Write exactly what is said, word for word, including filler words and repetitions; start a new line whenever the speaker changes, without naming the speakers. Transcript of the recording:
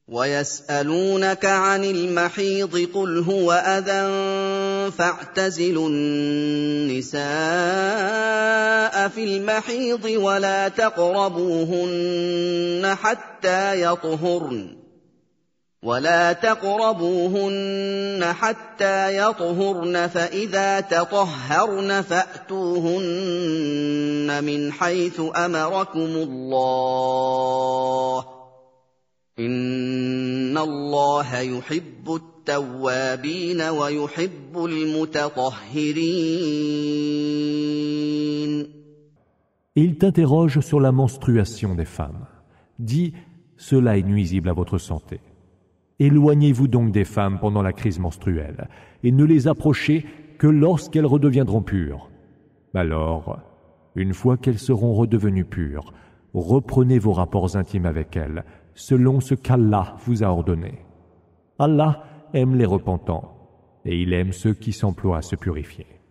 ويسألونك عن المحيض قل هو أذى فاعتزلوا النساء في المحيض ولا تقربوهن حتى يطهرن ولا تقربوهن حتى يطهرن فإذا تطهرن فأتوهن من حيث أمركم الله إن الله يحب التوابين ويحب المتطهرين.
Il t'interroge sur la menstruation des femmes. Dis, cela est nuisible à votre santé. Éloignez-vous donc des femmes pendant la crise menstruelle et ne les approchez que lorsqu'elles redeviendront pures. Alors, une fois qu'elles seront redevenues pures, reprenez vos rapports intimes avec elles, selon ce qu'Allah vous a ordonné. Allah aime les repentants et il aime ceux qui s'emploient à se purifier.